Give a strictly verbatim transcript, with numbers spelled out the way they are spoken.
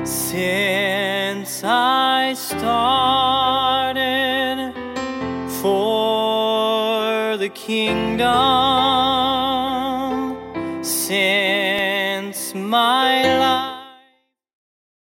Since I started for the kingdom, since my life